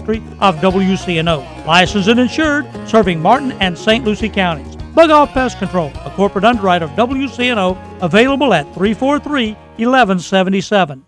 ministry of WCNO. Licensed and insured, serving Martin and St. Lucie counties. Bug Off Pest Control, a corporate underwriter of WCNO, available at 343-1177.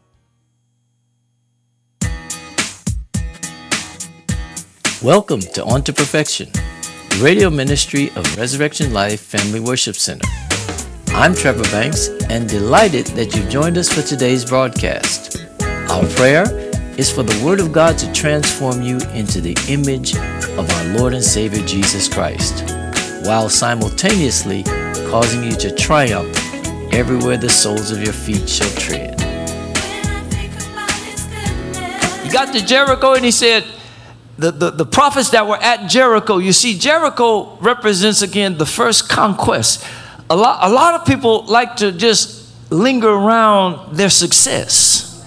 Welcome to On to Perfection, the radio ministry of Resurrection Life Family Worship Center. I'm Trevor Banks and delighted that you've joined us for today's broadcast. Our prayer is for the Word of God to transform you into the image of our Lord and Savior Jesus Christ, while simultaneously causing you to triumph everywhere the soles of your feet shall tread. He got to Jericho and he said, the prophets that were at Jericho, you see, Jericho represents again the first conquest. A lot of people like to just linger around their success.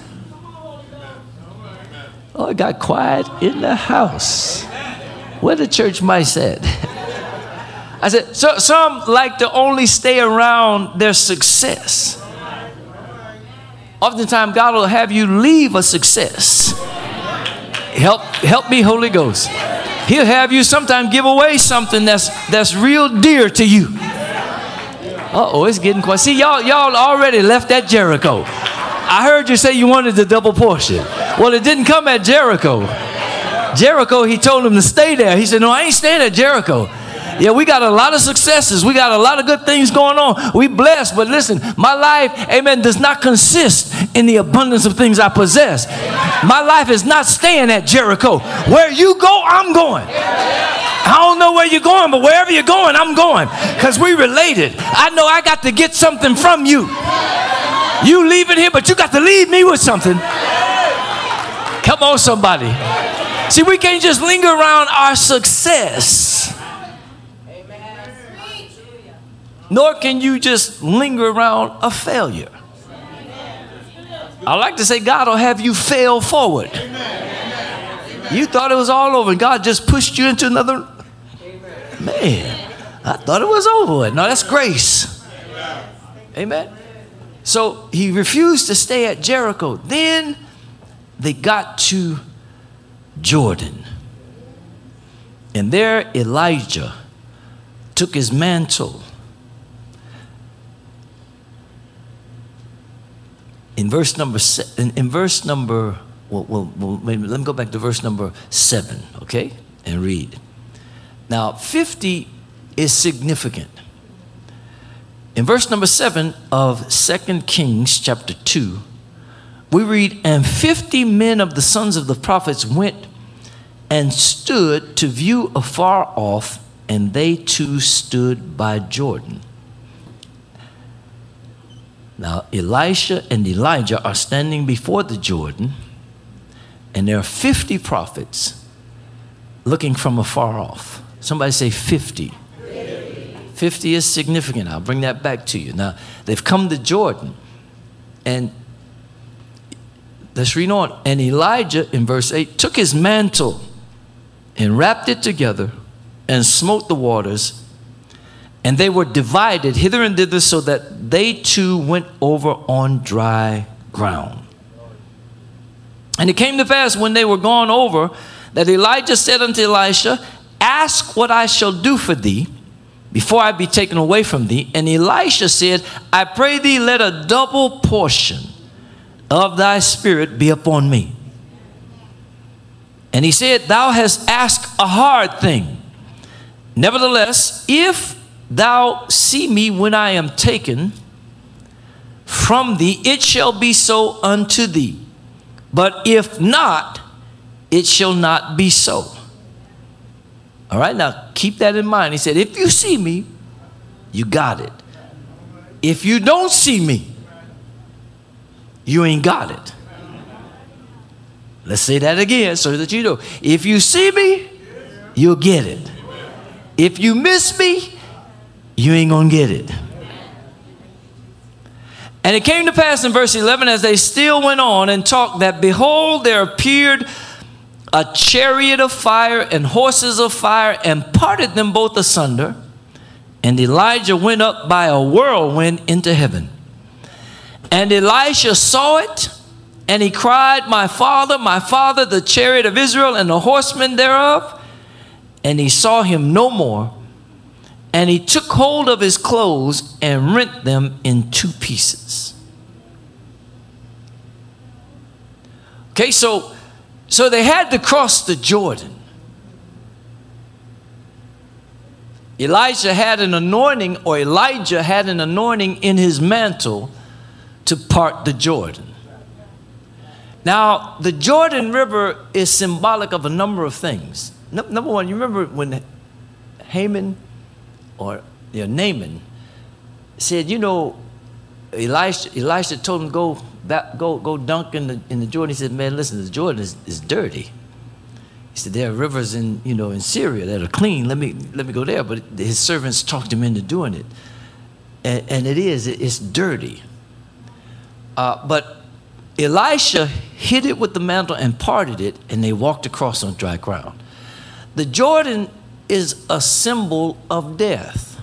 Oh, it got quiet in the house. Where the church mice at? I said, so some like to only stay around their success. Oftentimes, God will have you leave a success. Help me, Holy Ghost. He'll have you sometimes give away something that's real dear to you. Uh-oh, it's getting quiet. See, y'all already left at Jericho. I heard you say you wanted the double portion. Well, it didn't come at Jericho. Jericho, he told him to stay there. He said, no, I ain't staying at Jericho. Yeah, we got a lot of successes. We got a lot of good things going on. We blessed, but listen, my life, amen, does not consist in the abundance of things I possess. My life is not staying at Jericho. Where you go, I'm going. I don't know where you're going, but wherever you're going, I'm going. Because we related. I know I got to get something from you. You leaving here, but you got to leave me with something. Come on, somebody. See, we can't just linger around our success. Nor can you just linger around a failure. I like to say God will have you fail forward. You thought it was all over and God just pushed you into another. Man, I thought it was over with. No, that's grace. Amen. So he refused to stay at Jericho. Then they got to Jordan. And there Elijah took his mantle. In verse number, let me go back to verse number 7, okay, and read. Now, 50 is significant. In verse number 7 of 2 Kings chapter 2, we read, and 50 men of the sons of the prophets went and stood to view afar off, and they too stood by Jordan. Now, Elisha and Elijah are standing before the Jordan, and there are 50 prophets looking from afar off. Somebody say 50. 50 is significant. I'll bring that back to you. Now, they've come to Jordan, and let's read on. And Elijah, in verse 8, took his mantle and wrapped it together and smote the waters, and they were divided hither and thither, so that they too went over on dry ground. And it came to pass, when they were gone over, that Elijah said unto Elisha, ask what I shall do for thee before I be taken away from thee. And Elisha said, I pray thee, let a double portion of thy spirit be upon me. And he said, thou hast asked a hard thing. Nevertheless, if thou see me when I am taken from thee, it shall be so unto thee. But if not, it shall not be so. All right, now keep that in mind. He said, if you see me, you got it. If you don't see me, you ain't got it. Let's say that again so that you know. If you see me, you'll get it. If you miss me, you ain't gonna get it. And it came to pass in verse 11, as they still went on and talked, that behold, there appeared a chariot of fire and horses of fire, and parted them both asunder. And Elijah went up by a whirlwind into heaven. And Elisha saw it, And he cried, my father, the chariot of Israel and the horsemen thereof. And he saw him no more. And he took hold of his clothes and rent them in two pieces. Okay, so they had to cross the Jordan. Elijah had an anointing in his mantle to part the Jordan. Now, the Jordan River is symbolic of a number of things. Number one, you remember when Haman or Naaman said, you know, Elisha told him go dunk in the Jordan. He said, man, listen, the Jordan is dirty. He said, there are rivers in Syria that are clean. Let me go there. But his servants talked him into doing it. And it's dirty. But Elisha hit it with the mantle and parted it, and they walked across on dry ground. The Jordan is a symbol of death.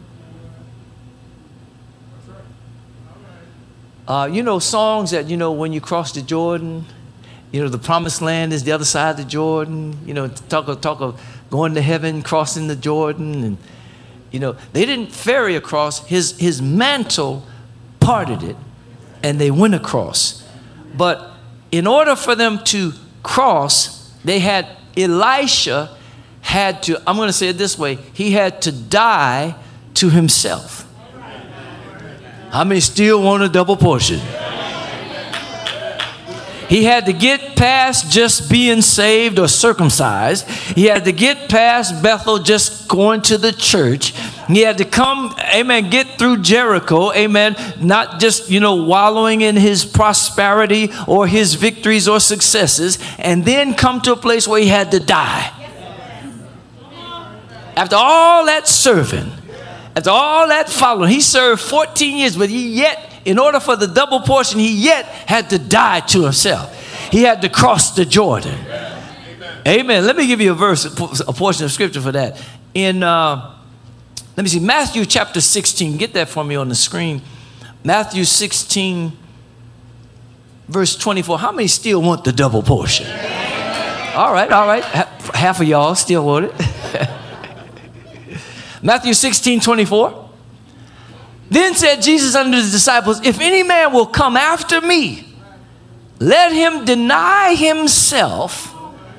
You know songs that, when you cross the Jordan, the promised land is the other side of the Jordan. Talk of going to heaven, crossing the Jordan. And, they didn't ferry across. His mantle parted it, and they went across. But in order for them to cross, Elisha had to, I'm going to say it this way, he had to die to himself. How many still want a double portion? He had to get past just being saved or circumcised. He had to get past Bethel, just going to the church. He had to come, amen, get through Jericho, amen, not just, wallowing in his prosperity or his victories or successes, and then come to a place where he had to die. After all that serving, after all that following, he served 14 years, but in order for the double portion, he yet had to die to himself. He had to cross the Jordan. Amen. Let me give you a verse, a portion of scripture for that. In, let me see, Matthew chapter 16. Get that for me on the screen. Matthew 16, verse 24. How many still want the double portion? All right. Half of y'all still want it. Matthew 16, 24. Then said Jesus unto his disciples, if any man will come after me, let him deny himself,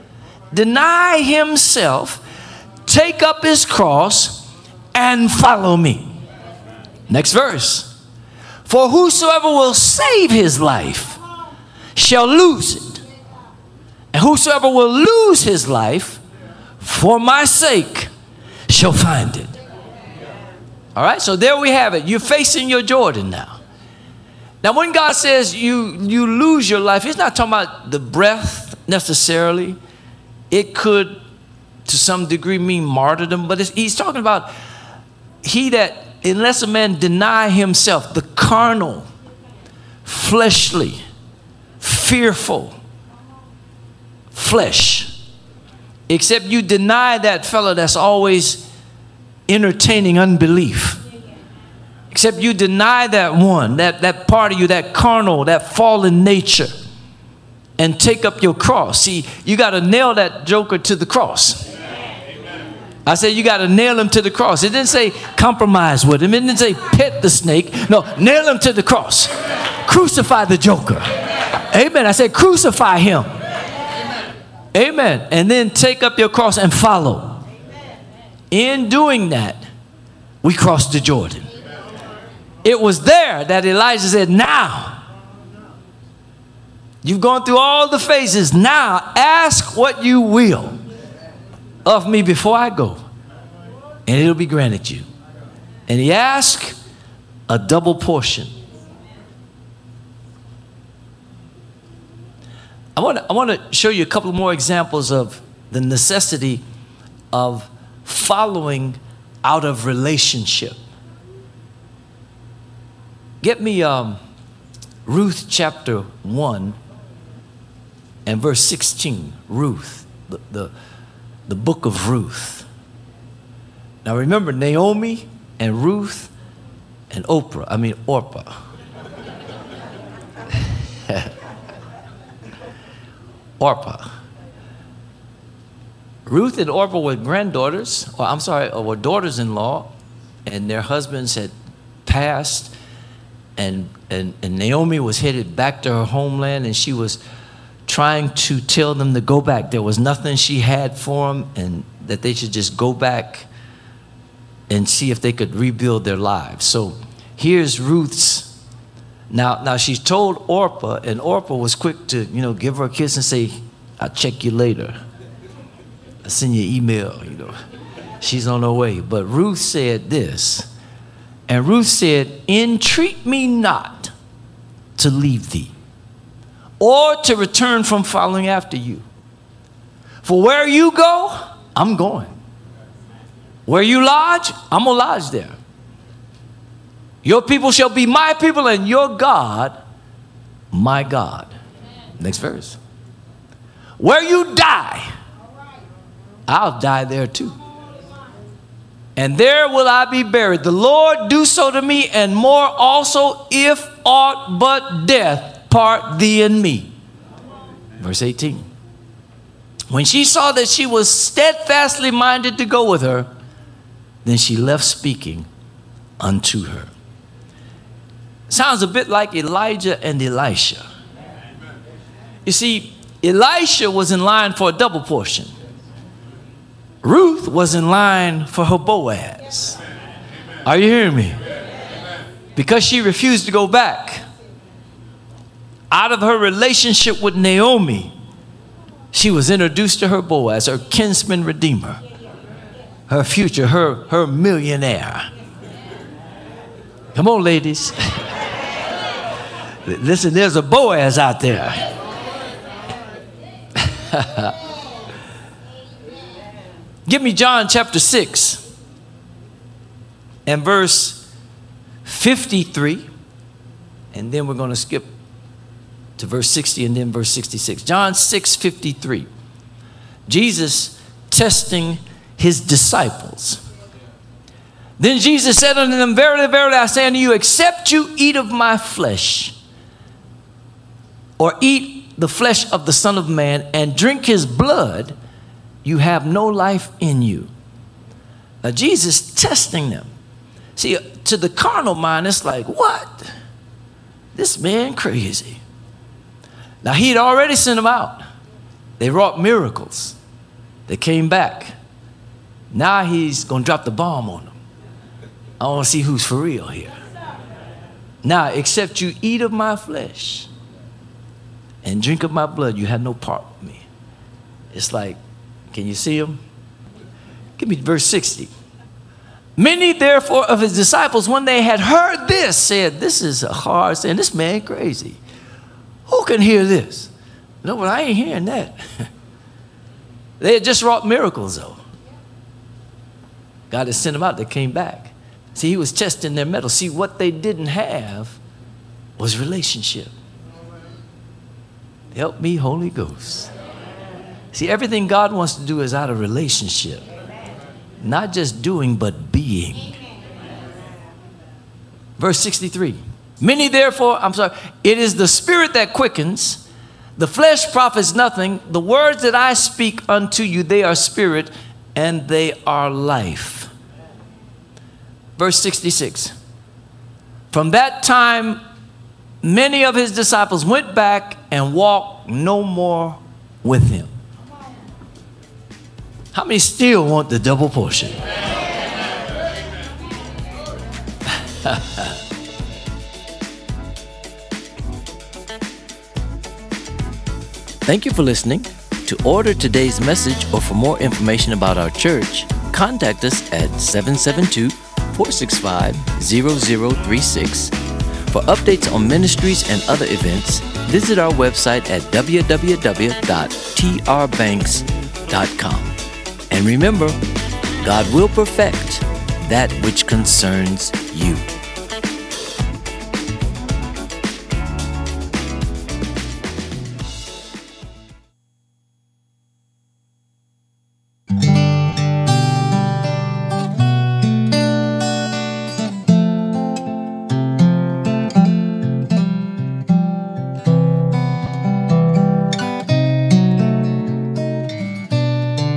take up his cross, and follow me. Next verse. For whosoever will save his life shall lose it. And whosoever will lose his life for my sake shall find it. All right, so there we have it. You're facing your Jordan now. Now, when God says you lose your life, he's not talking about the breath necessarily. It could, to some degree, mean martyrdom, but he's talking about unless a man deny himself, the carnal, fleshly, fearful flesh, except you deny that fellow that's always entertaining unbelief, except you deny that one, that part of you, that carnal, that fallen nature, and take up your cross. See, you got to nail that joker to the cross. I said you got to nail him to the cross. It didn't say compromise with him. It didn't say pet the snake. No, nail him to the cross. Crucify the joker. Amen. I said crucify him. Amen. And then take up your cross and follow. In doing that, we crossed the Jordan. It was there that Elijah said, now, you've gone through all the phases. Now, ask what you will of me before I go, and it'll be granted you. And he asked a double portion. I want to show you a couple more examples of the necessity of following out of relationship. Get me Ruth chapter 1 and verse 16. Ruth, the book of Ruth. Now remember Naomi and Ruth and Orpah. Orpah. Ruth and Orpah were granddaughters, or were daughters-in-law, and their husbands had passed, and Naomi was headed back to her homeland, and she was trying to tell them to go back. There was nothing she had for them, and that they should just go back and see if they could rebuild their lives. So here's Ruth's. Now she's told Orpah, and Orpah was quick to, give her a kiss and say, "I'll check you later. I'll send you an email, She's on her way. But Ruth said this, and Ruth said, "Entreat me not to leave thee, or to return from following after you. For where you go, I'm going. Where you lodge, I'm going to lodge there. Your people shall be my people, and your God, my God." Next verse. "Where you die, I'll die there too. And there will I be buried. The Lord do so to me, and more also, if aught but death part thee and me." Verse 18. "When she saw that she was steadfastly minded to go with her, then she left speaking unto her." Sounds a bit like Elijah and Elisha. You see, Elisha was in line for a double portion. Ruth was in line for her Boaz. Are you hearing me? Because she refused to go back. Out of her relationship with Naomi, she was introduced to her Boaz, her kinsman redeemer, her future, her millionaire. Come on, ladies. Listen, there's a Boaz out there. Give me John chapter 6 and verse 53. And then we're going to skip to verse 60 and then verse 66. John 6:53. Jesus testing his disciples. "Then Jesus said unto them, Verily, verily, I say unto you, except you eat of my flesh, or eat the flesh of the Son of Man, and drink his blood, you have no life in you." Now Jesus testing them. See, to the carnal mind, it's like, what? This man crazy. Now he'd already sent them out. They wrought miracles. They came back. Now he's going to drop the bomb on them. I want to see who's for real here. "Now, except you eat of my flesh and drink of my blood, you have no part with me." It's like, can you see him? Give me verse 60. "Many therefore of his disciples, when they had heard this, said," this is a hard saying, "this man crazy. Who can hear this?" No, but I ain't hearing that. They had just wrought miracles though. God had sent them out, they came back. See, he was testing their mettle. See, what they didn't have was relationship. Help me, Holy Ghost. See, everything God wants to do is out of relationship. Not just doing, but being. Verse 63. "Many therefore," "it is the spirit that quickens. The flesh profits nothing. The words that I speak unto you, they are spirit and they are life." Verse 66. "From that time, many of his disciples went back and walked no more with him." How many still want the double portion? Thank you for listening. To order today's message or for more information about our church, contact us at 772-465-0036. For updates on ministries and other events, visit our website at www.trbanks.com. And remember, God will perfect that which concerns you.